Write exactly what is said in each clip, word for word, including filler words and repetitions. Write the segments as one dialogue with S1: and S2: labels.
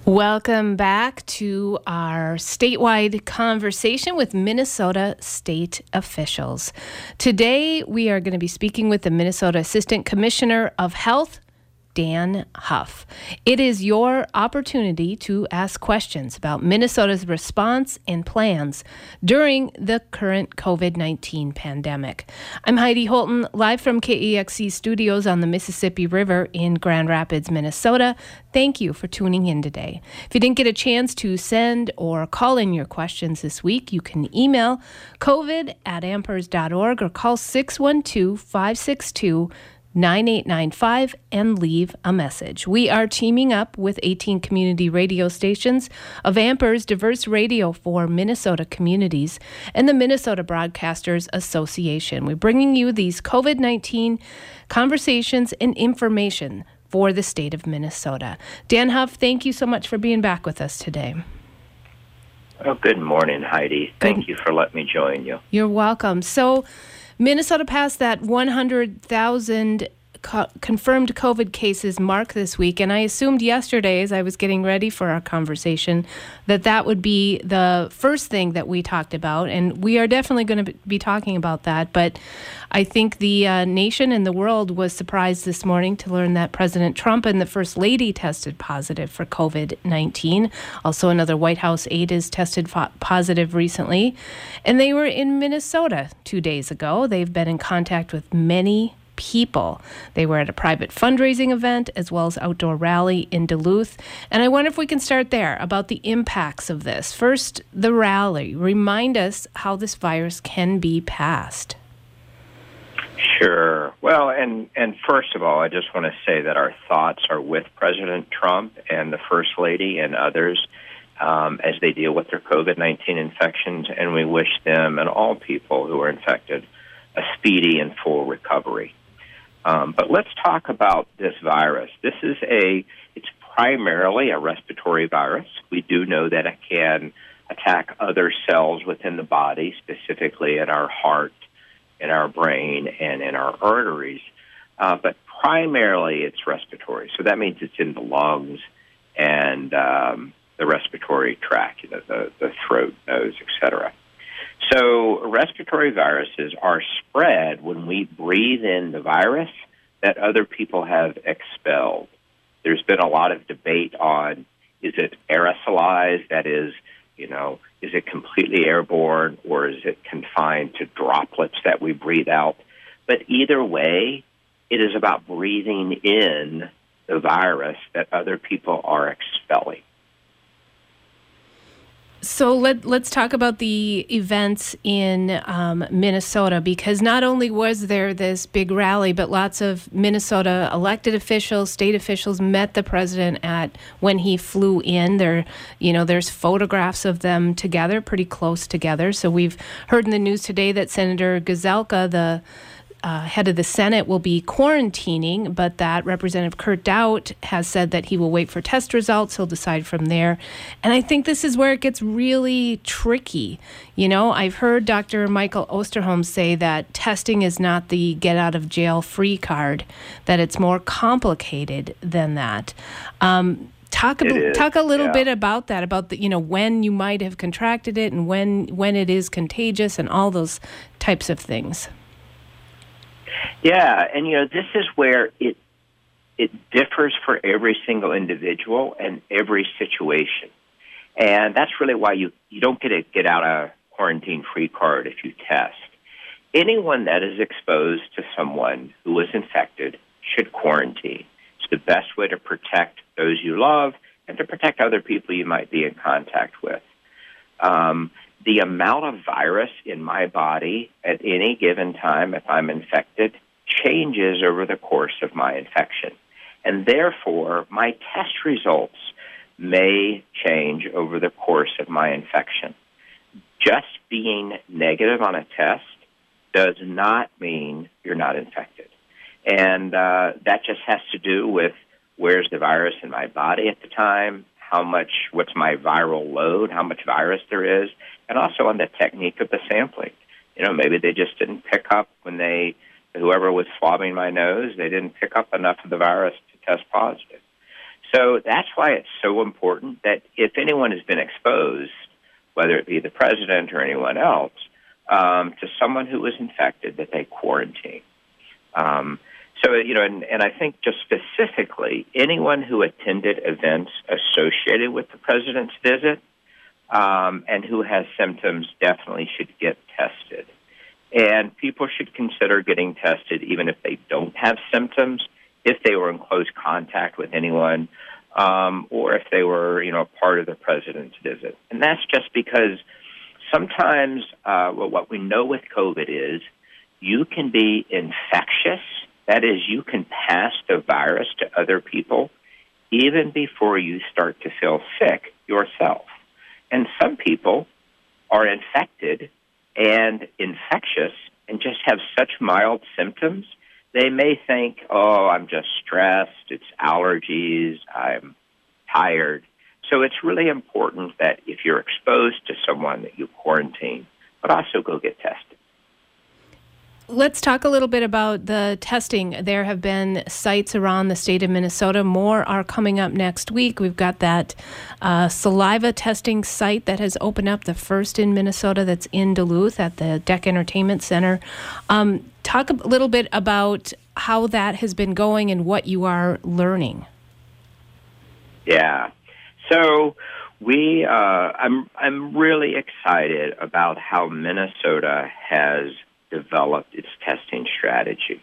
S1: Welcome back to our statewide conversation with Minnesota state officials. Today, we are going to be speaking with the Minnesota Assistant Commissioner of Health, Dan Huff. It is your opportunity to ask questions about Minnesota's response and plans during the current covid nineteen pandemic. I'm Heidi Holton, live from K E X C studios on the Mississippi River in Grand Rapids, Minnesota. Thank you for tuning in today. If you didn't get a chance to send or call in your questions this week, you can email covid at ampers dot org or call six one two, five six two, nine eight nine five and leave a message. We are teaming up with eighteen community radio stations of Ampers Diverse Radio for Minnesota Communities and the Minnesota Broadcasters Association. We're bringing you these covid nineteen conversations and information for the state of Minnesota. Dan Huff, thank you so much for being back with us today.
S2: Oh, good morning, Heidi. Thank good. you for letting me join you.
S1: You're welcome. So, Minnesota passed that one hundred thousand co- confirmed COVID cases mark this week, and I assumed yesterday as I was getting ready for our conversation that that would be the first thing that we talked about, and we are definitely going to be talking about that, but I think the uh, nation and the world was surprised this morning to learn that President Trump and the First Lady tested positive for covid nineteen. Also, another White House aide has tested fo- positive recently. And they were in Minnesota two days ago. They've been in contact with many people. They were at a private fundraising event as well as outdoor rally in Duluth. And I wonder if we can start there about the impacts of this. First, the rally. Remind us how this virus can be passed.
S2: Sure. Well, and, and first of all, I just want to say that our thoughts are with President Trump and the First Lady and others um, as they deal with their covid nineteen infections, and we wish them and all people who are infected a speedy and full recovery. Um, but let's talk about this virus. This is a, it's primarily a respiratory virus. We do know that it can attack other cells within the body, specifically in our heart, in our brain, and in our arteries. Uh, but primarily it's respiratory. So that means it's in the lungs and um, the respiratory tract, you know, the, the throat, nose, et cetera. So respiratory viruses are spread when we breathe in the virus that other people have expelled. There's been a lot of debate on, is it aerosolized, that is, you know, is it completely airborne, or is it confined to droplets that we breathe out? But either way, it is about breathing in the virus that other people are expelling.
S1: So let, let's talk about the events in um, Minnesota, because not only was there this big rally, but lots of Minnesota elected officials, state officials met the president at when he flew in. There, you know, there's photographs of them together, pretty close together. So we've heard in the news today that Senator Gazelka, the Uh, head of the Senate, will be quarantining, but that Representative Kurt Daudt has said that he will wait for test results. He'll decide from there. And I think this is where it gets really tricky. You know, I've heard Doctor Michael Osterholm say that testing is not the get out of jail free card, that it's more complicated than that. Um, Talk a, talk a little
S2: yeah.
S1: bit about that, about the, you know, when you might have contracted it and when when it is contagious and all those types of things.
S2: Yeah, and, you know, this is where it it differs for every single individual and every situation. And that's really why you, you don't get a get out a quarantine-free card if you test. Anyone that is exposed to someone who was infected should quarantine. It's the best way to protect those you love and to protect other people you might be in contact with. Um, the amount of virus in my body at any given time, if I'm infected, changes over the course of my infection. And therefore, my test results may change over the course of my infection. Just being negative on a test does not mean you're not infected. And uh, that just has to do with where's the virus in my body at the time, how much, what's my viral load, how much virus there is, and also on the technique of the sampling. You know, maybe they just didn't pick up when they, whoever was swabbing my nose, they didn't pick up enough of the virus to test positive. So that's why it's so important that if anyone has been exposed, whether it be the president or anyone else, um, to someone who was infected, that they quarantine. Um, so, you know, and, and I think just specifically, anyone who attended events associated with the president's visit um, and who has symptoms definitely should get tested. And people should consider getting tested even if they don't have symptoms, if they were in close contact with anyone, um, or if they were, you know, part of the president's visit. And that's just because sometimes uh, well, what we know with COVID is you can be infectious. That is, you can pass the virus to other people even before you start to feel sick yourself. And some people are infected and infectious and just have such mild symptoms. They may think, oh, I'm just stressed, it's allergies, I'm tired. So it's really important that if you're exposed to someone that you quarantine, but also go get tested.
S1: Let's talk a little bit about the testing. There have been sites around the state of Minnesota. More are coming up next week. We've got that uh, saliva testing site that has opened up, the first in Minnesota, that's in Duluth at the Deck Entertainment Center. Um, talk a little bit about how that has been going and what you are learning.
S2: Yeah. So we, uh, I'm, I'm really excited about how Minnesota has developed its testing strategy.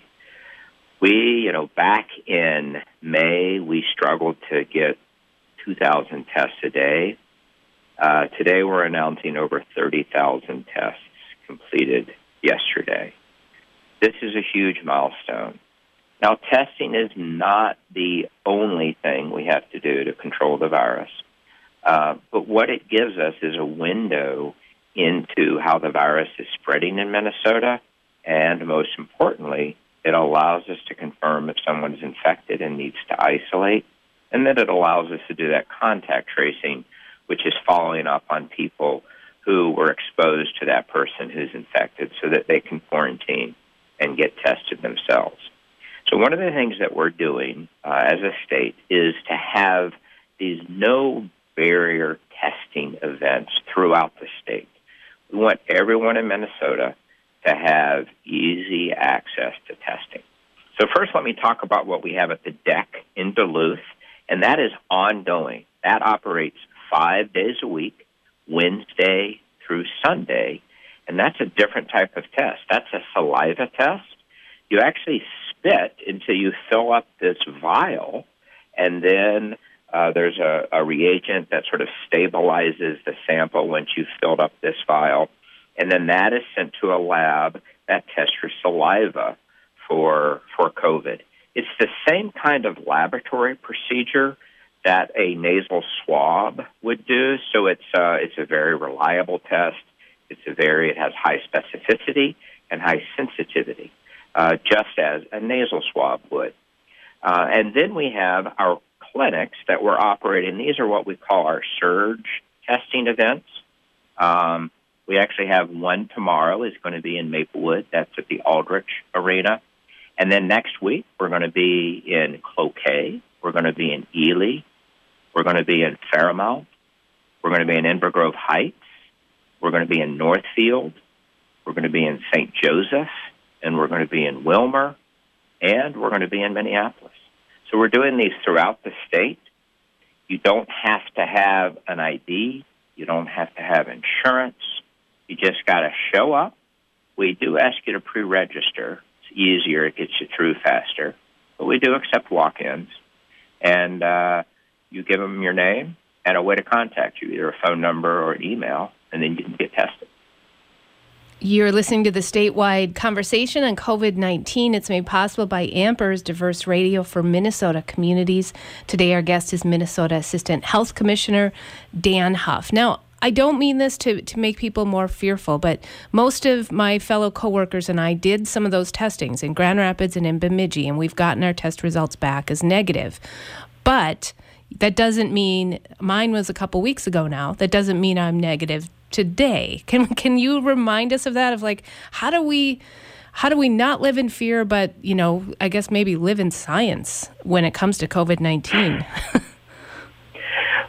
S2: We, you know, back in May, we struggled to get two thousand tests a day. Uh, today, we're announcing over thirty thousand tests completed yesterday. This is a huge milestone. Now, testing is not the only thing we have to do to control the virus, uh, but what it gives us is a window into how the virus is spreading in Minnesota, and most importantly, it allows us to confirm if someone's infected and needs to isolate, and then it allows us to do that contact tracing, which is following up on people who were exposed to that person who's infected so that they can quarantine and get tested themselves. So one of the things that we're doing uh, as a state is to have these no-barrier testing events throughout the state. We want everyone in Minnesota to have easy access to testing. So first, let me talk about what we have at the Deck in Duluth, and that is ongoing. That operates five days a week, Wednesday through Sunday, and that's a different type of test. That's a saliva test. You actually spit until you fill up this vial, and then uh, there's a, a reagent that sort of stabilizes the sample once you've filled up this vial. And then that is sent to a lab that tests your saliva for for COVID. It's the same kind of laboratory procedure that a nasal swab would do. So it's uh, it's a very reliable test. It's a very it has high specificity and high sensitivity, uh, just as a nasal swab would. Uh, and then we have our clinics that we're operating. These are what we call our surge testing events. Um, We actually have one tomorrow. Is going to be in Maplewood. That's at the Aldrich Arena. And then next week, we're going to be in Cloquet. We're going to be in Ely. We're going to be in Fairmount. We're going to be in Inver Grove Heights. We're going to be in Northfield. We're going to be in Saint Joseph. And we're going to be in Wilmer. And we're going to be in Minneapolis. So we're doing these throughout the state. You don't have to have an I D. You don't have to have insurance. You just got to show up. We do ask you to pre-register. It's easier. It gets you through faster. But we do accept walk-ins. And uh, you give them your name and a way to contact you, either a phone number or an email, and then you can get tested.
S1: You're listening to the statewide conversation on COVID nineteen. It's made possible by Amper's Diverse Radio for Minnesota communities. Today, our guest is Minnesota Assistant Health Commissioner Dan Huff. Now, I don't mean this to, to make people more fearful, but most of my fellow coworkers and I did some of those testings in Grand Rapids and in Bemidji, and we've gotten our test results back as negative. But that doesn't mean, mine was a couple weeks ago now, that doesn't mean I'm negative today. Can can you remind us of that? Of like, how do we how do we not live in fear, but, you know, I guess maybe live in science when it comes to COVID nineteen?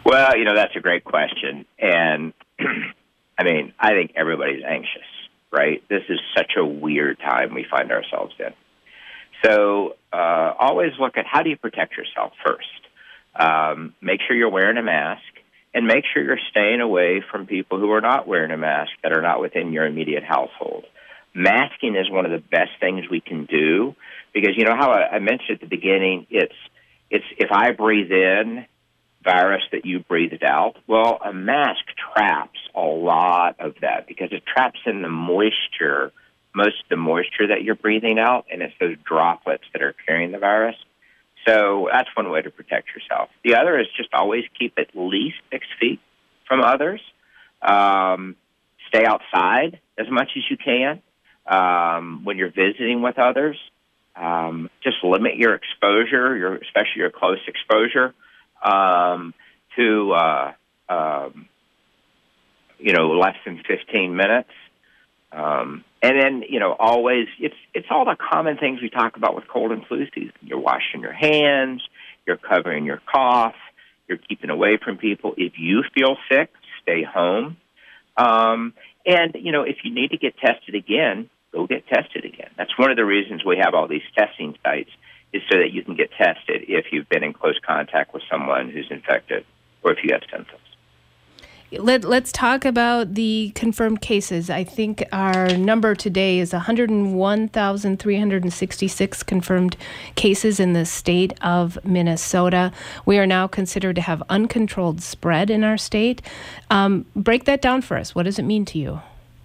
S2: Well, you know, that's a great question. And I mean, I think everybody's anxious, right? This is such a weird time we find ourselves in. So uh, always look at how do you protect yourself first. Um, make sure you're wearing a mask, and make sure you're staying away from people who are not wearing a mask that are not within your immediate household. Masking is one of the best things we can do because, you know, how I, I mentioned at the beginning, it's it's if I breathe in virus that you breathed out, well, a mask traps a lot of that because it traps in the moisture, most of the moisture that you're breathing out, and it's those droplets that are carrying the virus. So that's one way to protect yourself. The other is just always keep at least six feet from others. Um, stay outside as much as you can um, when you're visiting with others. Um, just limit your exposure, your, especially your close exposure, um, to uh, um, you know less than fifteen minutes. Um, and then, you know, always, it's it's all the common things we talk about with cold and flu season. You're washing your hands, you're covering your cough, you're keeping away from people. If you feel sick, stay home. Um, and, you know, if you need to get tested again, go get tested again. That's one of the reasons we have all these testing sites, is so that you can get tested if you've been in close contact with someone who's infected or if you have symptoms.
S1: Let, let's talk about the confirmed cases. I think our number today is one hundred one thousand three hundred sixty-six confirmed cases in the state of Minnesota. We are now considered to have uncontrolled spread in our state. Um, break that down for us. What does it mean to you?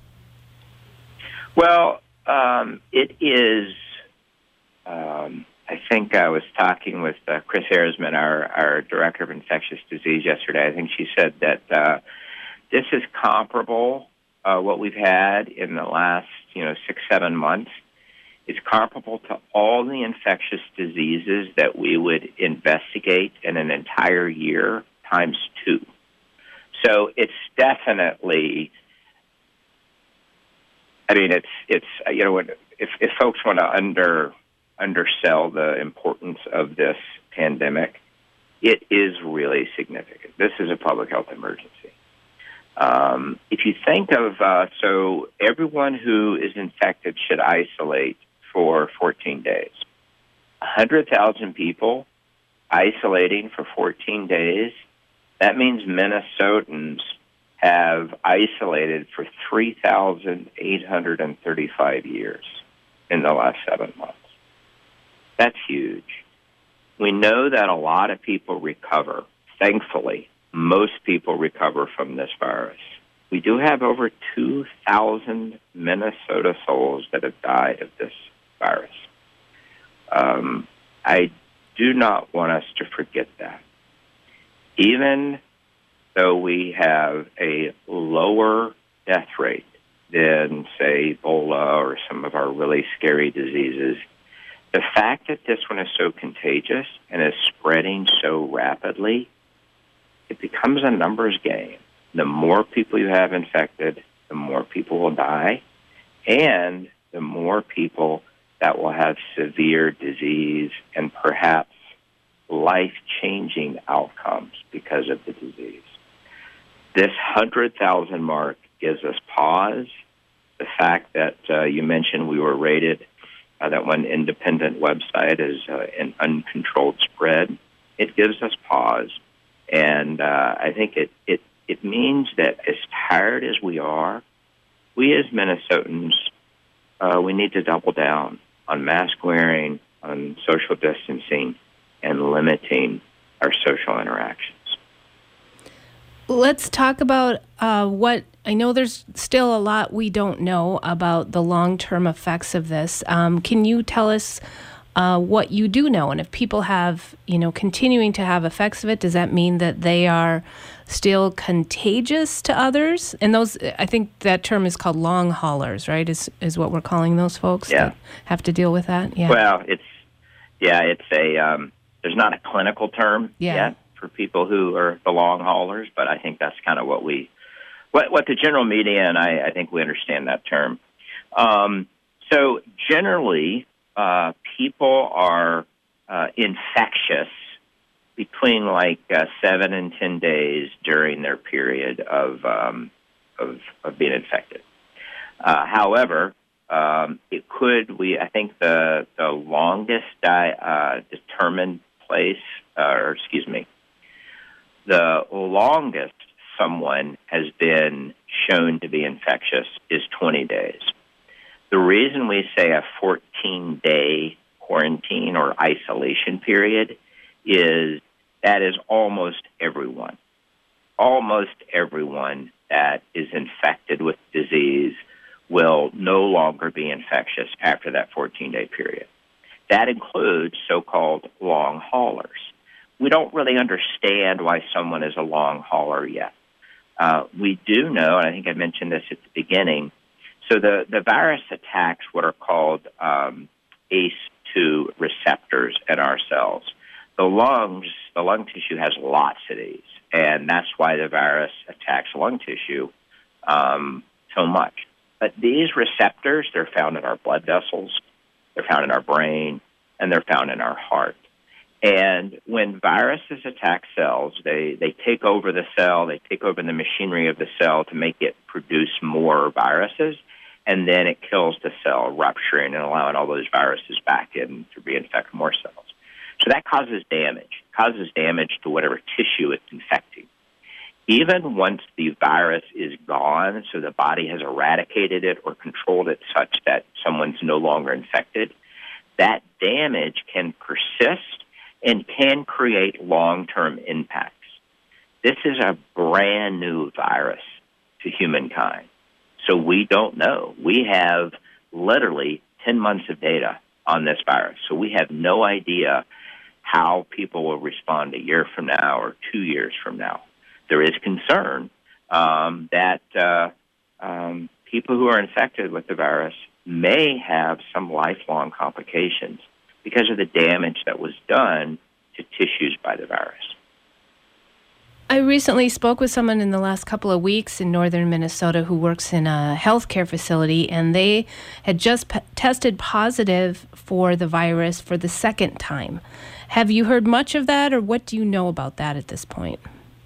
S2: Well, um, it is, um, I think I was talking with uh, Chris Erzman, our, our Director of Infectious Disease, yesterday. I think she said that uh, this is comparable, uh, what we've had in the last, you know, six, seven months. It's comparable to all the infectious diseases that we would investigate in an entire year times two. So it's definitely, I mean, it's, it's you know, if, if folks want to under... undersell the importance of this pandemic, it is really significant. This is a public health emergency. Um, if you think of, uh, so everyone who is infected should isolate for fourteen days. one hundred thousand people isolating for fourteen days, that means Minnesotans have isolated for three thousand eight hundred thirty-five years in the last seven months. That's huge. We know that a lot of people recover. Thankfully, most people recover from this virus. We do have over two thousand Minnesota souls that have died of this virus. Um, I do not want us to forget that. Even though we have a lower death rate than, say, Ebola or some of our really scary diseases, the fact that this one is so contagious and is spreading so rapidly, it becomes a numbers game. The more people you have infected, the more people will die, and the more people that will have severe disease and perhaps life-changing outcomes because of the disease. This one hundred thousand mark gives us pause. The fact that uh, you mentioned we were rated, uh, that one independent website is uh, an uncontrolled spread, it gives us pause. And uh, I think it, it, it means that as tired as we are, we as Minnesotans, uh, we need to double down on mask wearing, on social distancing, and limiting our social interactions.
S1: Let's talk about uh, what, I know there's still a lot we don't know about the long-term effects of this. Um, can you tell us uh, what you do know? And if people have, you know, continuing to have effects of it, does that mean that they are still contagious to others? And those, I think that term is called long haulers, right? Is is what we're calling those folks
S2: yeah.
S1: that have to deal with that? Yeah.
S2: Well, it's, yeah, it's a, um, there's not a clinical term
S1: yeah.
S2: yet for people who are the long haulers, but I think that's kind of what we, what, what the general media, and I, I think we understand that term. Um, so generally, uh, people are uh, infectious between like uh, seven and ten days during their period of um, of, of being infected. Uh, however, um, it could. We I think the the longest di- uh, determined place, uh, or excuse me, the longest someone has been shown to be infectious is twenty days. The reason we say a fourteen-day quarantine or isolation period is that is almost everyone. Almost everyone that is infected with disease will no longer be infectious after that fourteen-day period. That includes so-called long haulers. We don't really understand why someone is a long hauler yet. Uh, we do know, and I think I mentioned this at the beginning, so the, the virus attacks what are called um, A C E two receptors in our cells. The lungs, the lung tissue has lots of these, and that's why the virus attacks lung tissue um, so much. But these receptors, they're found in our blood vessels, they're found in our brain, and they're found in our heart. And when viruses attack cells, they, they take over the cell, they take over the machinery of the cell to make it produce more viruses, and then it kills the cell, rupturing and allowing all those viruses back in to reinfect more cells. So that causes damage, causes damage to whatever tissue it's infecting. Even once the virus is gone, so the body has eradicated it or controlled it such that someone's no longer infected, that damage can persist and can create long-term impacts. This is a brand new virus to humankind, so we don't know. We have literally ten months of data on this virus, so we have no idea how people will respond a year from now or two years from now. There is concern um, that uh, um, people who are infected with the virus may have some lifelong complications because of the damage that was done to tissues by the virus.
S1: I recently spoke with someone in the last couple of weeks in northern Minnesota who works in a healthcare facility, and they had just p- tested positive for the virus for the second time. Have you heard much of that, or what do you know about that at this point?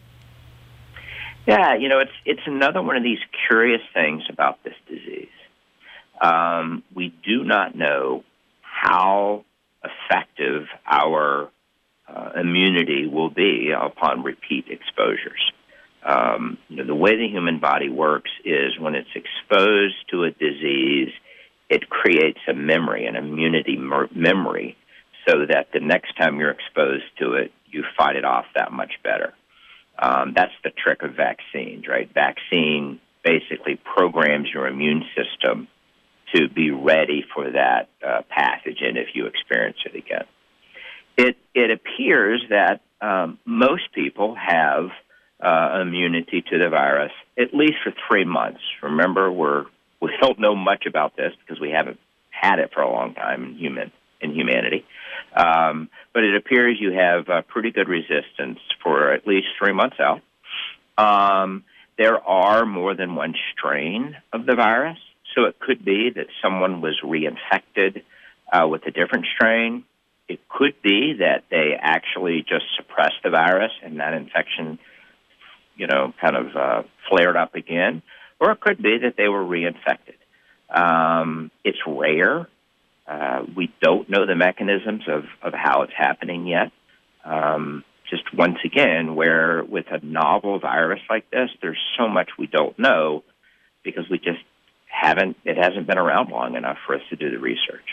S2: Yeah, you know, it's it's another one of these curious things about this disease. Um, we do not know how effective our uh, immunity will be upon repeat exposures. Um, you know, the way the human body works is when it's exposed to a disease, it creates a memory, an immunity mer- memory, so that the next time you're exposed to it, you fight it off that much better. Um, that's the trick of vaccines, right? Vaccine basically programs your immune system to be ready for that uh, pathogen if you experience it again. It it appears that um, most people have uh, immunity to the virus at least for three months. Remember, we're we don't know much about this because we haven't had it for a long time in human in humanity. Um, but it appears you have uh, pretty good resistance for at least three months out. Um, there are more than one strain of the virus, so it could be that someone was reinfected uh, with a different strain. It could be that they actually just suppressed the virus and that infection, you know, kind of uh, flared up again. Or it could be that they were reinfected. Um, it's rare. Uh, we don't know the mechanisms of, of how it's happening yet. Um, just once again, where with a novel virus like this, there's so much we don't know because we just haven't, it hasn't been around long enough for us to do the research.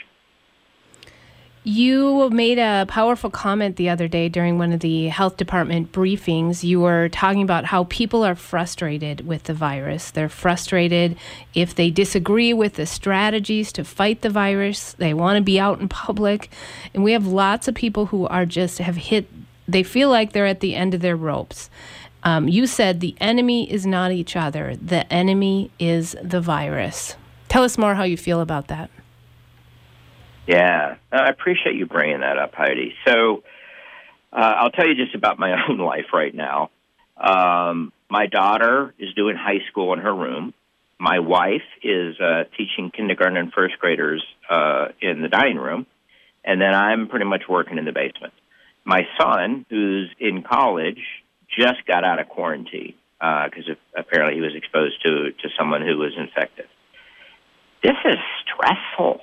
S1: You made a powerful comment the other day during one of the health department briefings. You were talking about how people are frustrated with the virus. They're frustrated if they disagree with the strategies to fight the virus. They want to be out in public. And we have lots of people who are just have hit, they feel like they're at the end of their ropes. Um, you said the enemy is not each other. The enemy is the virus. Tell us more how you feel about that.
S2: Yeah, I appreciate you bringing that up, Heidi. So uh, I'll tell you just about my own life right now. Um, my daughter is doing high school in her room. My wife is uh, teaching kindergarten and first graders uh, in the dining room, and then I'm pretty much working in the basement. my son, who's in college, just got out of quarantine because uh, apparently he was exposed to, to someone who was infected. This is stressful.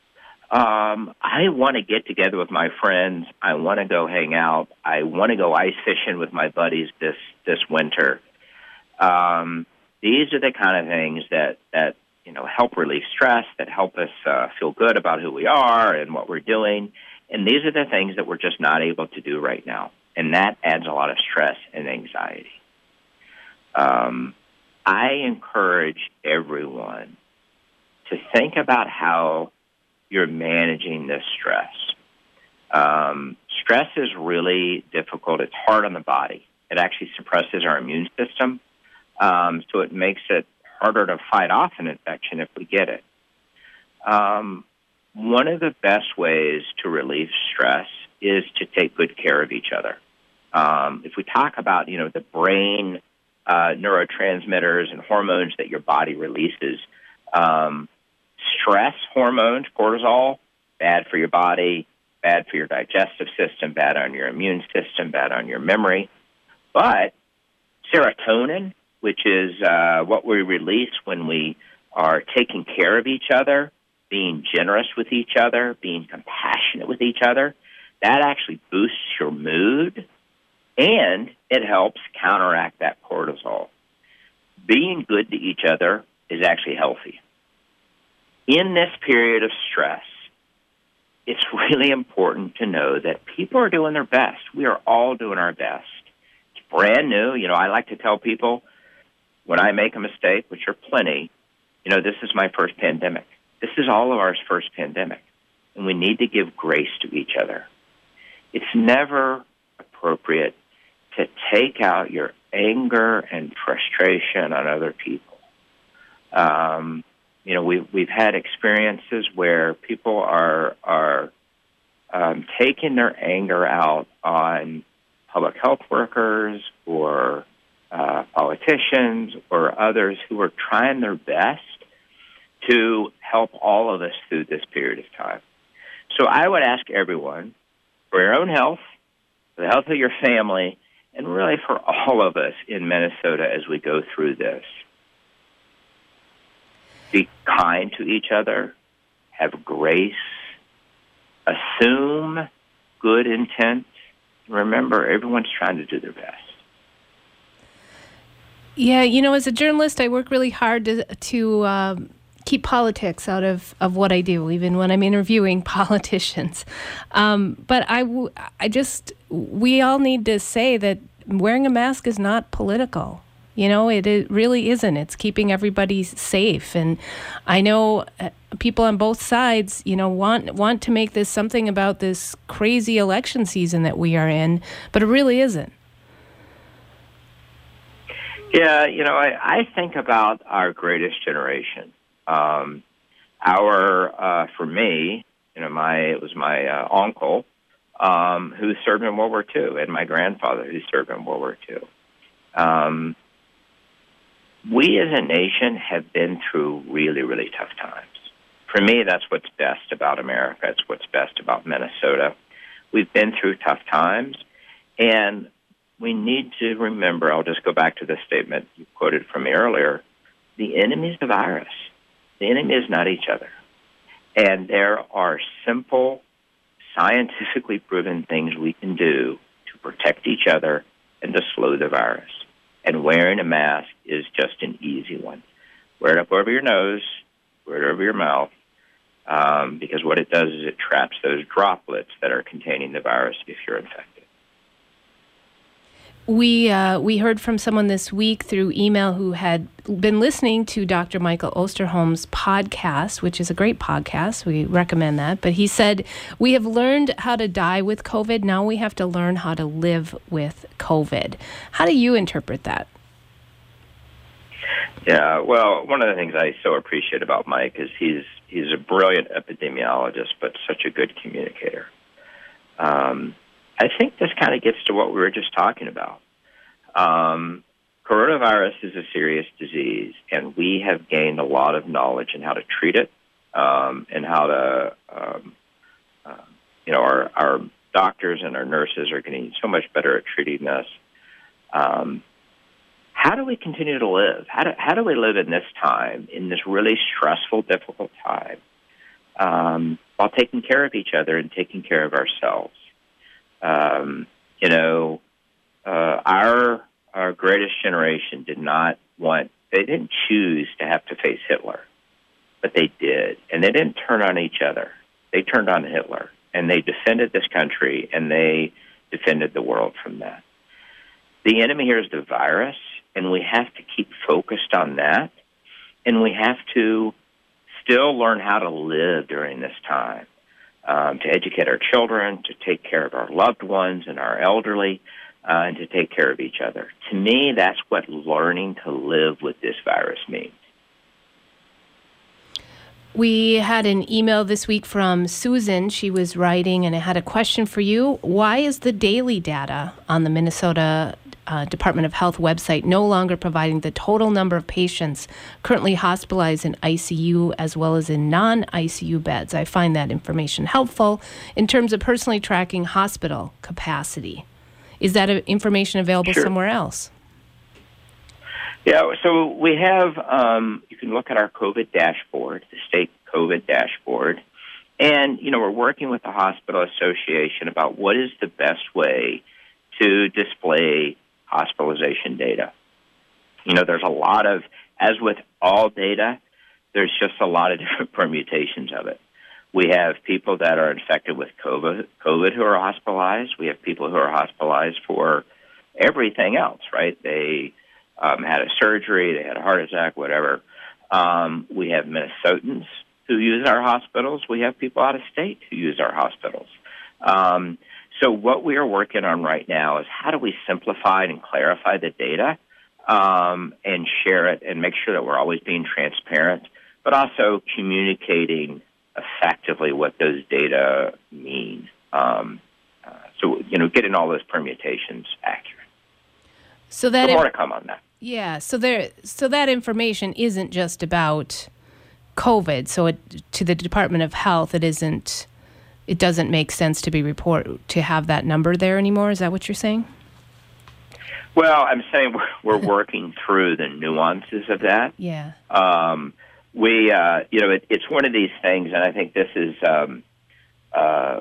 S2: Um, I want to get together with my friends. I want to go hang out. I want to go ice fishing with my buddies this, this winter. Um, these are the kind of things that, that you know, help relieve stress, that help us uh, feel good about who we are and what we're doing. And these are the things that we're just not able to do right now. And that adds a lot of stress and anxiety. Um, I encourage everyone to think about how you're managing this stress. Um, stress is really difficult. It's hard on the body. It actually suppresses our immune system, um, so it makes it harder to fight off an infection if we get it. Um, one of the best ways to relieve stress is to take good care of each other. Um, if we talk about, you know, the brain uh, neurotransmitters and hormones that your body releases, um, stress hormones, cortisol, bad for your body, bad for your digestive system, bad on your immune system, bad on your memory. But serotonin, which is uh, what we release when we are taking care of each other, being generous with each other, being compassionate with each other, that actually boosts your mood, and it helps counteract that cortisol. Being good to each other is actually healthy. In this period of stress, it's really important to know that people are doing their best. We are all doing our best. It's brand new. You know, I like to tell people when I make a mistake, which are plenty, you know, this is my first pandemic. This is all of our first pandemic, and we need to give grace to each other. It's never appropriate to take out your anger and frustration on other people. Um, you know, we've, we've had experiences where people are, are um, taking their anger out on public health workers or uh, politicians or others who are trying their best to help all of us through this period of time. So I would ask everyone, for your own health, for the health of your family, and really for all of us in Minnesota as we go through this, be kind to each other, have grace, assume good intent. Remember, everyone's trying to do their best.
S1: Yeah, you know, as a journalist, I work really hard to to um, keep politics out of, of what I do, even when I'm interviewing politicians. Um, but I, w- I just, we all need to say that wearing a mask is not political. You know, it, it really isn't. It's keeping everybody safe. And I know uh, people on both sides, you know, want want to make this something about this crazy election season that we are in, but it really isn't.
S2: Yeah, you know, I, I think about our greatest generation. Um, our, uh, for me, you know, my it was my uh, uncle um, who served in World War Two, and my grandfather who served in World War Two. Um, we as a nation have been through really, really tough times. For me, that's what's best about America. It's what's best about Minnesota. We've been through tough times, and we need to remember, I'll just go back to the statement you quoted from me earlier, the enemy is the virus. The enemy is not each other. And there are simple, scientifically proven things we can do to protect each other and to slow the virus. And wearing a mask is just an easy one. Wear it up over your nose, wear it over your mouth, um, because what it does is it traps those droplets that are containing the virus if you're infected.
S1: We uh, we heard from someone this week through email who had been listening to Doctor Michael Osterholm's podcast, which is a great podcast. We recommend that. But he said, we have learned how to die with COVID. Now we have to learn how to live with COVID. How do you interpret that?
S2: Yeah, well, one of the things I so appreciate about Mike is he's he's a brilliant epidemiologist, but such a good communicator. Um I think this kind of gets to what we were just talking about. Um, coronavirus is a serious disease, and we have gained a lot of knowledge in how to treat it um, and how to, um, uh, you know, our, our doctors and our nurses are getting so much better at treating this. Um, how do we continue to live? How do, how do we live in this time, in this really stressful, difficult time, um, while taking care of each other and taking care of ourselves? Um, you know, uh, our our greatest generation did not want, they didn't choose to have to face Hitler, but they did. And they didn't turn on each other. They turned on Hitler, and they defended this country, and they defended the world from that. The enemy here is the virus, and we have to keep focused on that, and we have to still learn how to live during this time, um, to educate our children, to take care of our loved ones and our elderly, uh, and to take care of each other. To me, that's what learning to live with this virus means.
S1: We had an email this week from Susan. She was writing, and I had a question for you. Why is the daily data on the Minnesota uh, Department of Health website no longer providing the total number of patients currently hospitalized in I C U as well as in non-I C U beds? I find that information helpful in terms of personally tracking hospital capacity. Is that information available
S2: Sure.
S1: somewhere else?
S2: Yeah, so we have, um, you can look at our COVID dashboard, the state COVID dashboard, and, you know, we're working with the Hospital Association about what is the best way to display hospitalization data. You know, there's a lot of, as with all data, there's just a lot of different permutations of it. We have people that are infected with COVID, COVID who are hospitalized. We have people who are hospitalized for everything else, right? They um, had a surgery, they had a heart attack, whatever. Um, we have Minnesotans who use our hospitals. We have people out of state who use our hospitals. Um, so what we are working on right now is how do we simplify and clarify the data um, and share it and make sure that we're always being transparent, but also communicating effectively what those data mean. Um, uh, so, you know, getting all those permutations accurate.
S1: So that
S2: so more
S1: in-
S2: to come on that.
S1: Yeah, so there, so that information isn't just about COVID. So it, to the Department of Health, it isn't. It doesn't make sense to be report to have that number there anymore. Is that what you're saying?
S2: Well, I'm saying we're, we're working through the nuances of that.
S1: Yeah.
S2: Um, we, uh, you know, it, it's one of these things, and I think this is. Um, uh,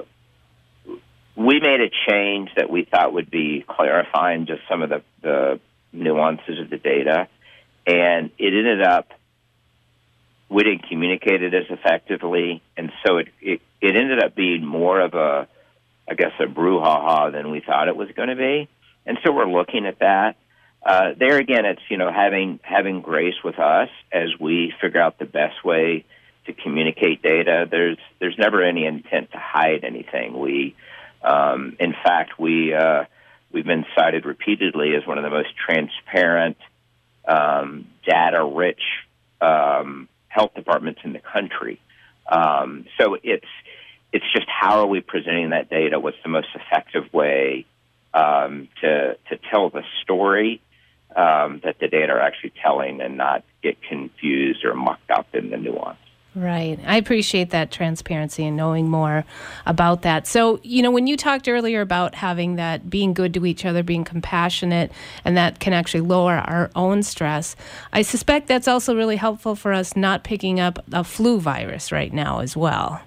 S2: we made a change that we thought would be clarifying just some of the, the nuances of the data, and it ended up we didn't communicate it as effectively, and so it, it, it ended up being more of a, I guess, a brouhaha than we thought it was going to be, and so we're looking at that. Uh, there again, it's, you know, having having grace with us as we figure out the best way to communicate data. There's there's never any intent to hide anything. We, um, in fact, we uh, we've been cited repeatedly as one of the most transparent, um, data-rich um, health departments in the country. Um, so it's it's just how are we presenting that data? What's the most effective way um, to to tell the story um, that the data are actually telling, and not get confused or mucked up in the nuance?
S1: Right. I appreciate that transparency and knowing more about that. So, you know, when you talked earlier about having that, being good to each other, being compassionate, and that can actually lower our own stress, I suspect that's also really helpful for us not picking up a flu virus right now as well.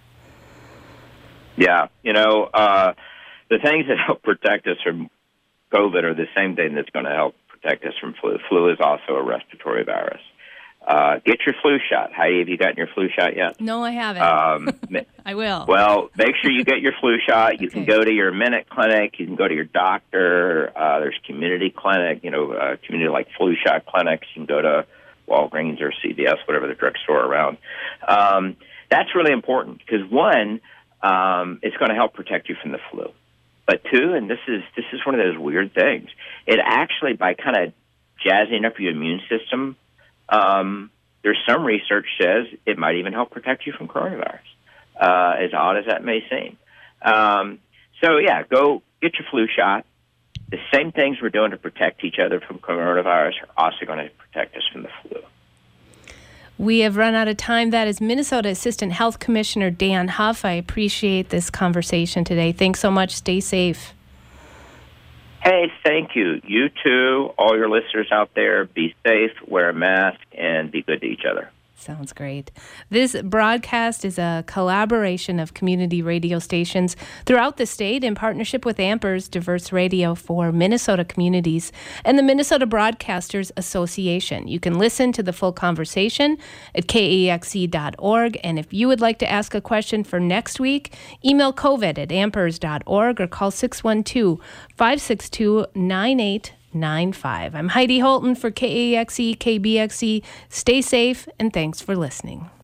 S2: Yeah. You know, uh, the things that help protect us from COVID are the same thing that's going to help protect us from flu. Flu is also a respiratory virus. Uh, get your flu shot. Heidi, have you gotten your flu shot yet?
S1: No, I haven't.
S2: Um,
S1: I will.
S2: Well, make sure you get your flu shot. You
S1: Okay.
S2: can go to your Minute Clinic. You can go to your doctor. Uh, there's community clinic, you know, uh, community like flu shot clinics. You can go to Walgreens or C V S, whatever the drugstore around. Um, that's really important because, one, um, it's going to help protect you from the flu. But two, and this is this is one of those weird things, it actually, by kind of jazzing up your immune system, Um, there's some research says it might even help protect you from coronavirus, uh, as odd as that may seem. Um, so, yeah, go get your flu shot. The same things we're doing to protect each other from coronavirus are also going to protect us from the flu.
S1: We have run out of time. That is Minnesota Assistant Health Commissioner Dan Huff. I appreciate this conversation today. Thanks so much. Stay safe.
S2: Hey, thank you. You too, all your listeners out there, be safe, wear a mask, and be good to each other.
S1: Sounds great. This broadcast is a collaboration of community radio stations throughout the state in partnership with Amper's Diverse Radio for Minnesota Communities and the Minnesota Broadcasters Association. You can listen to the full conversation at K A X E dot org. And if you would like to ask a question for next week, email covid at ampers dot org or call six one two, five six two, nine eight nine five. I'm Heidi Holton for K A X E, K B X E. Stay safe, and thanks for listening.